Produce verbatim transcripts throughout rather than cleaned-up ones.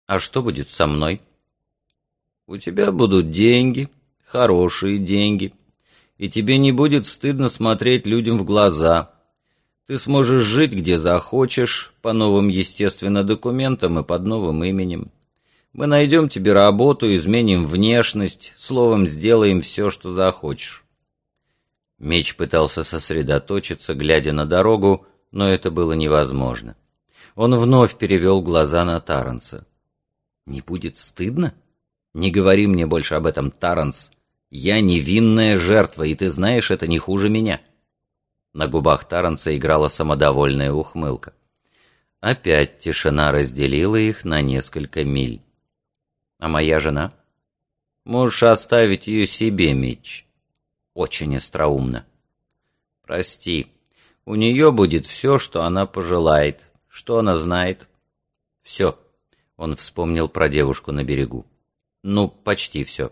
А что будет со мной? У тебя будут деньги, хорошие деньги, и тебе не будет стыдно смотреть людям в глаза. Ты сможешь жить где захочешь, по новым, естественно, документам и под новым именем. Мы найдем тебе работу, изменим внешность, словом, сделаем все, что захочешь. Меч пытался сосредоточиться, глядя на дорогу, но это было невозможно. Он вновь перевел глаза на Таранса. «Не будет стыдно? Не говори мне больше об этом, Таранс. Я невинная жертва, и ты знаешь, это не хуже меня». На губах Таранса играла самодовольная ухмылка. Опять тишина разделила их на несколько миль. «А моя жена?» «Можешь оставить ее себе, Митч». «Очень остроумно». «Прости, у нее будет все, что она пожелает. Что она знает?» «Все». Он вспомнил про девушку на берегу. «Ну, почти все».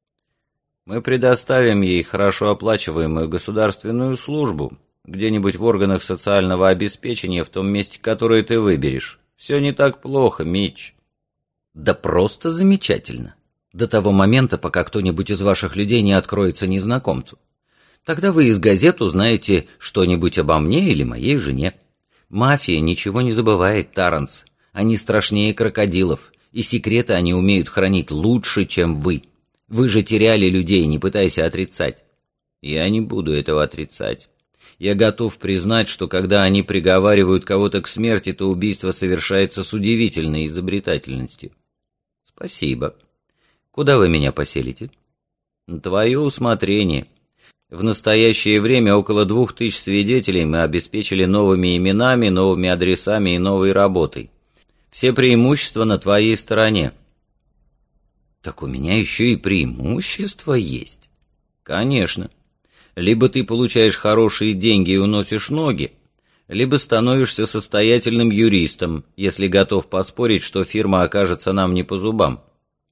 «Мы предоставим ей хорошо оплачиваемую государственную службу, где-нибудь в органах социального обеспечения в том месте, которое ты выберешь. Все не так плохо, Митч». «Да просто замечательно. До того момента, пока кто-нибудь из ваших людей не откроется незнакомцу. Тогда вы из газет узнаете что-нибудь обо мне или моей жене. Мафия ничего не забывает, Таранс. Они страшнее крокодилов, и секреты они умеют хранить лучше, чем вы. Вы же теряли людей, не пытайся отрицать». «Я не буду этого отрицать. Я готов признать, что когда они приговаривают кого-то к смерти, то убийство совершается с удивительной изобретательностью». «Спасибо. Куда вы меня поселите?» «На твое усмотрение. В настоящее время около двух тысяч свидетелей мы обеспечили новыми именами, новыми адресами и новой работой. Все преимущества на твоей стороне». «Так у меня еще и преимущества есть». «Конечно. Либо ты получаешь хорошие деньги и уносишь ноги, либо становишься состоятельным юристом, если готов поспорить, что фирма окажется нам не по зубам».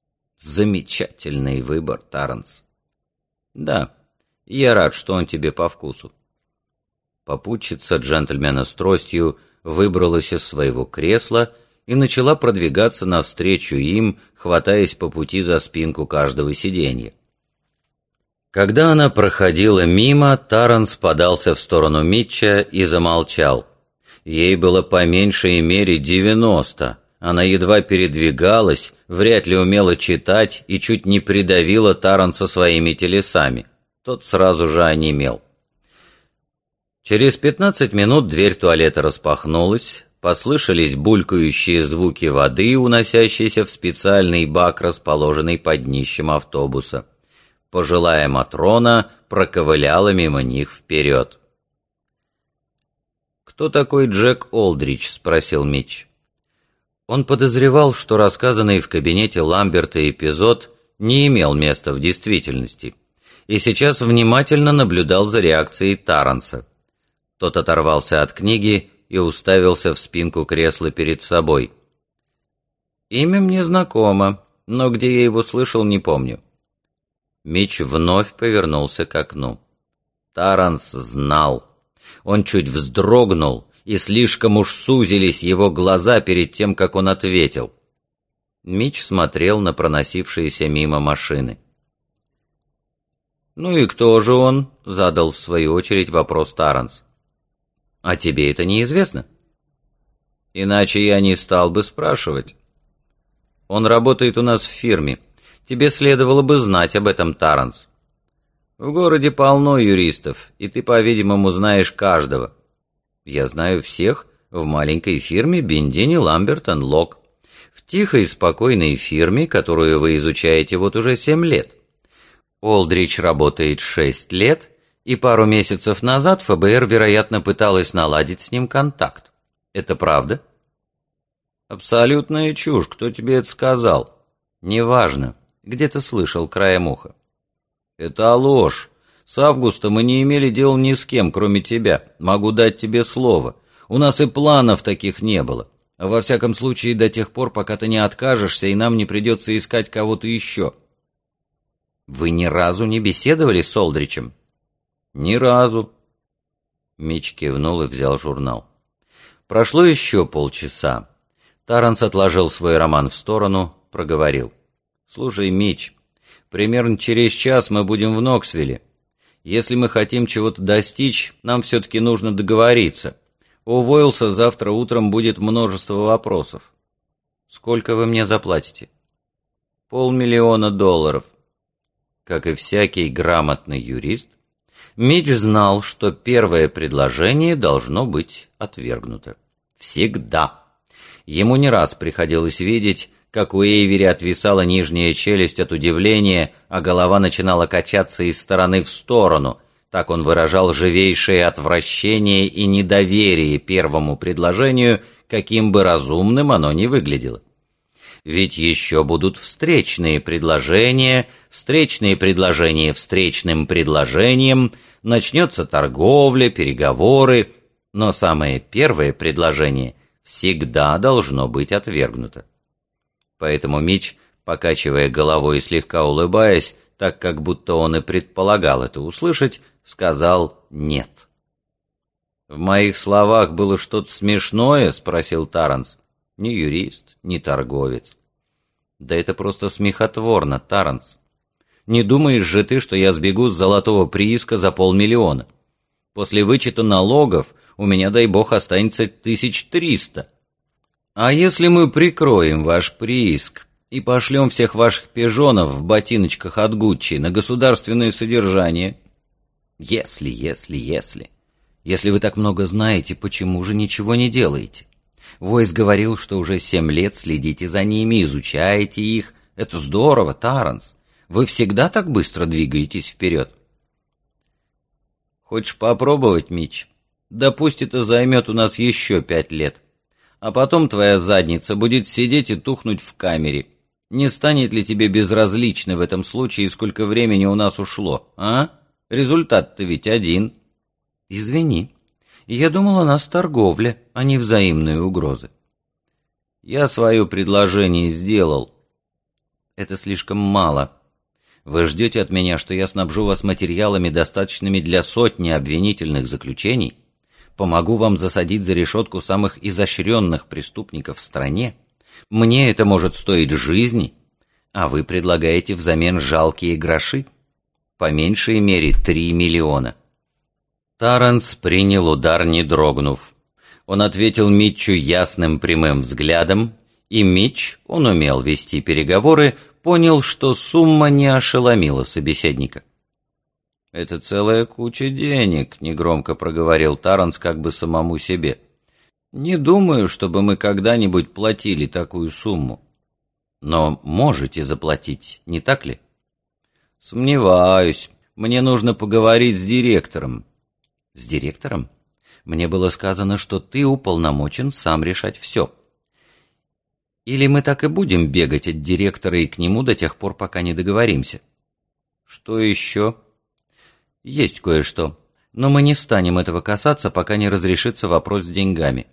«Замечательный выбор, Таранс». «Да, я рад, что он тебе по вкусу». Попутчица джентльмена с тростью выбралась из своего кресла и начала продвигаться навстречу им, хватаясь по пути за спинку каждого сиденья. Когда она проходила мимо, Таранс подался в сторону Митча и замолчал. Ей было по меньшей мере девяносто. Она едва передвигалась, вряд ли умела читать и чуть не придавила Таранса своими телесами. Тот сразу же онемел. Через пятнадцать минут дверь туалета распахнулась, послышались булькающие звуки воды, уносящиеся в специальный бак, расположенный под днищем автобуса. Пожилая Матрона проковыляла мимо них вперед. «Кто такой Джек Олдрич?» — спросил Митч. Он подозревал, что рассказанный в кабинете Ламберта эпизод не имел места в действительности, и сейчас внимательно наблюдал за реакцией Таранса. Тот оторвался от книги и уставился в спинку кресла перед собой. «Имя мне знакомо, но где я его слышал, не помню». Митч вновь повернулся к окну. Таранс знал. Он чуть вздрогнул, и слишком уж сузились его глаза перед тем, как он ответил. Митч смотрел на проносившиеся мимо машины. «Ну и кто же он?» — задал в свою очередь вопрос Таранс. «А тебе это неизвестно?» «Иначе я не стал бы спрашивать. Он работает у нас в фирме. Тебе следовало бы знать об этом, Таранс. В городе полно юристов, и ты, по-видимому, знаешь каждого». «Я знаю всех в маленькой фирме Бендини Ламберт энд Лок. В тихой, спокойной фирме, которую вы изучаете вот уже семь лет. Олдрич работает шесть лет, и пару месяцев назад ФБР, вероятно, пыталась наладить с ним контакт. Это правда?» «Абсолютная чушь. Кто тебе это сказал?» «Неважно. Где-то слышал краем уха». «Это ложь. С августа мы не имели дел ни с кем, кроме тебя. Могу дать тебе слово. У нас и планов таких не было. Во всяком случае, до тех пор, пока ты не откажешься, и нам не придется искать кого-то еще». «Вы ни разу не беседовали с Олдричем?» «Ни разу». Митч кивнул и взял журнал. Прошло еще полчаса. Таранс отложил свой роман в сторону, проговорил. «Слушай, Митч, примерно через час мы будем в Ноксвилле. Если мы хотим чего-то достичь, нам все-таки нужно договориться. У Войлса завтра утром будет множество вопросов. Сколько вы мне заплатите?» «Полмиллиона долларов». Как и всякий грамотный юрист, Митч знал, что первое предложение должно быть отвергнуто. Всегда. Ему не раз приходилось видеть, как у Эйвери отвисала нижняя челюсть от удивления, а голова начинала качаться из стороны в сторону. Так он выражал живейшее отвращение и недоверие первому предложению, каким бы разумным оно ни выглядело. Ведь еще будут встречные предложения, встречные предложения встречным предложением, начнется торговля, переговоры, но самое первое предложение всегда должно быть отвергнуто. Поэтому Митч, покачивая головой и слегка улыбаясь, так как будто он и предполагал это услышать, сказал «нет». «В моих словах было что-то смешное?» — спросил Таранс. «Не юрист, не торговец». «Да это просто смехотворно, Таранс. Не думаешь же ты, что я сбегу с золотого прииска за полмиллиона? После вычета налогов у меня, дай бог, останется тысяч триста. А если мы прикроем ваш прииск и пошлем всех ваших пижонов в ботиночках от Гуччи на государственное содержание? Если, если, если. Если вы так много знаете, почему же ничего не делаете? Войс говорил, что уже семь лет следите за ними, изучаете их. Это здорово, Таранс. Вы всегда так быстро двигаетесь вперед. Хочешь попробовать, Митч? Да пусть это займет у нас еще пять лет. А потом твоя задница будет сидеть и тухнуть в камере. Не станет ли тебе безразлично в этом случае, сколько времени у нас ушло, а? Результат-то ведь один. Извини. Я думал, у нас торговля, а не взаимные угрозы. Я свое предложение сделал. Это слишком мало. Вы ждете от меня, что я снабжу вас материалами, достаточными для сотни обвинительных заключений? Помогу вам засадить за решетку самых изощренных преступников в стране? Мне это может стоить жизни, а вы предлагаете взамен жалкие гроши? По меньшей мере три миллиона. Таранс принял удар, не дрогнув. Он ответил Митчу ясным прямым взглядом, и Митч, он умел вести переговоры, понял, что сумма не ошеломила собеседника. «Это целая куча денег», — негромко проговорил Таранс как бы самому себе. «Не думаю, чтобы мы когда-нибудь платили такую сумму. Но можете заплатить, не так ли?» «Сомневаюсь. Мне нужно поговорить с директором». «С директором? Мне было сказано, что ты уполномочен сам решать все. Или мы так и будем бегать от директора и к нему до тех пор, пока не договоримся?» «Что еще?» «Есть кое-что, но мы не станем этого касаться, пока не разрешится вопрос с деньгами».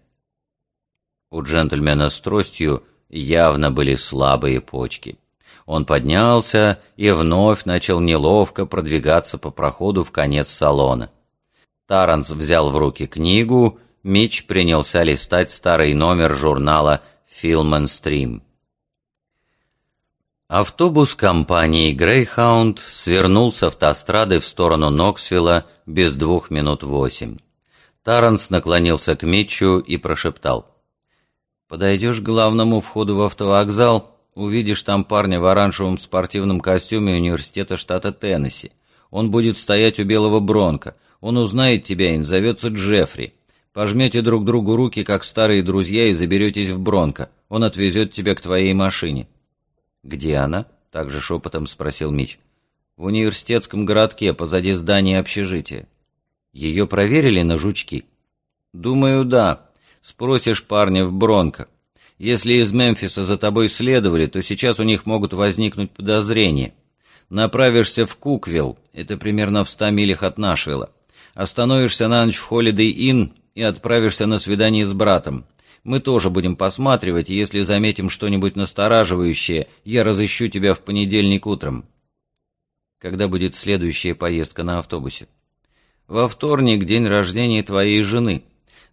У джентльмена с тростью явно были слабые почки. Он поднялся и вновь начал неловко продвигаться по проходу в конец салона. Таранс взял в руки книгу, Митч принялся листать старый номер журнала «Film and Stream». Автобус компании «Грейхаунд» свернул с автострады в сторону Ноксвилла без двух минут восемь. Таранс наклонился к Митчу и прошептал: «Подойдешь к главному входу в автовокзал, увидишь там парня в оранжевом спортивном костюме университета штата Теннесси. Он будет стоять у белого Бронко. Он узнает тебя и назовется Джеффри. Пожмете друг другу руки, как старые друзья, и заберетесь в Бронко. Он отвезет тебя к твоей машине». «Где она?» — также шепотом спросил Митч. «В университетском городке, позади здания общежития». «Ее проверили на жучки?» «Думаю, да. Спросишь парня в Бронко. Если из Мемфиса за тобой следовали, то сейчас у них могут возникнуть подозрения. Направишься в Куквилл, это примерно в ста милях от Нашвилла. Остановишься на ночь в Holiday Inn и отправишься на свидание с братом. Мы тоже будем посматривать, и если заметим что-нибудь настораживающее, я разыщу тебя в понедельник утром». «Когда будет следующая поездка на автобусе?» «Во вторник, день рождения твоей жены.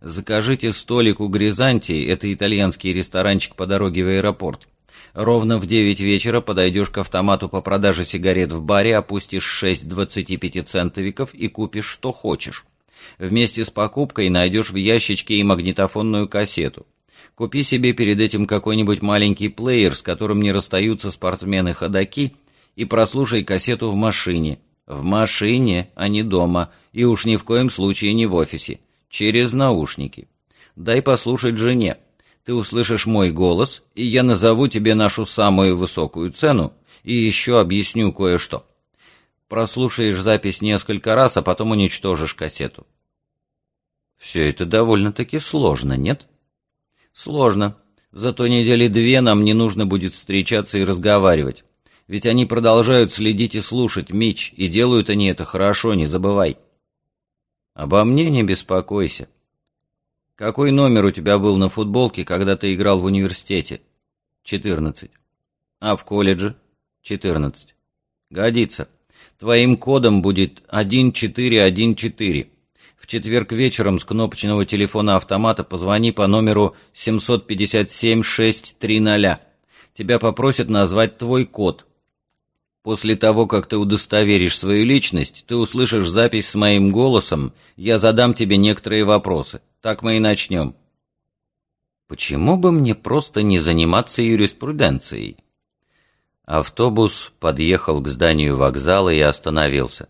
Закажите столик у Гризанти, это итальянский ресторанчик по дороге в аэропорт. Ровно в девять вечера подойдешь к автомату по продаже сигарет в баре, опустишь шесть двадцатипятицентовиков и купишь что хочешь. Вместе с покупкой найдешь в ящичке и магнитофонную кассету. Купи себе перед этим какой-нибудь маленький плеер, с которым не расстаются спортсмены-ходоки, и прослушай кассету в машине. В машине, а не дома, и уж ни в коем случае не в офисе. Через наушники. Дай послушать жене. Ты услышишь мой голос, и я назову тебе нашу самую высокую цену, и еще объясню кое-что. Прослушаешь запись несколько раз, а потом уничтожишь кассету. Все это довольно-таки сложно, нет? Сложно. Зато недели две нам не нужно будет встречаться и разговаривать. Ведь они продолжают следить и слушать, Митч, и делают они это хорошо, не забывай. Обо мне не беспокойся. Какой номер у тебя был на футболке, когда ты играл в университете? четырнадцать. А в колледже? четырнадцать. Годится. Твоим кодом будет один четыре один четыре. В четверг вечером с кнопочного телефона автомата позвони по номеру семь пять семь шесть три ноль. Тебя попросят назвать твой код. После того, как ты удостоверишь свою личность, ты услышишь запись с моим голосом, я задам тебе некоторые вопросы. Так мы и начнем. Почему бы мне просто не заниматься юриспруденцией? Автобус подъехал к зданию вокзала и остановился.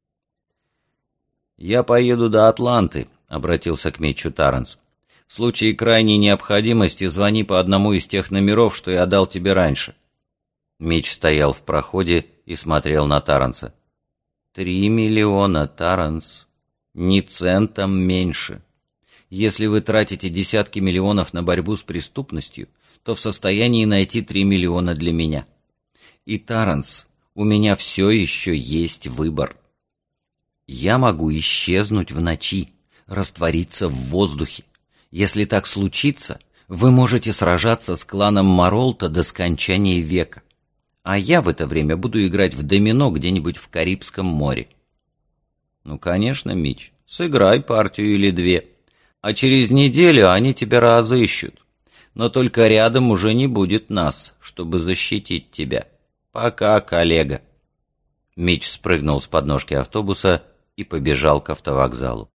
«Я поеду до Атланты», — обратился к Митчу Тарренс. «В случае крайней необходимости звони по одному из тех номеров, что я дал тебе раньше». Митч стоял в проходе и смотрел на Тарренса. «Три миллиона, Тарренс. Ни центом меньше. Если вы тратите десятки миллионов на борьбу с преступностью, то в состоянии найти три миллиона для меня. И, Тарренс, у меня все еще есть выбор. Я могу исчезнуть в ночи, раствориться в воздухе. Если так случится, вы можете сражаться с кланом Маролта до скончания века. А я в это время буду играть в домино где-нибудь в Карибском море». «Ну, конечно, Митч, сыграй партию или две, а через неделю они тебя разыщут. Но только рядом уже не будет нас, чтобы защитить тебя. Пока, коллега». Митч спрыгнул с подножки автобуса и побежал к автовокзалу.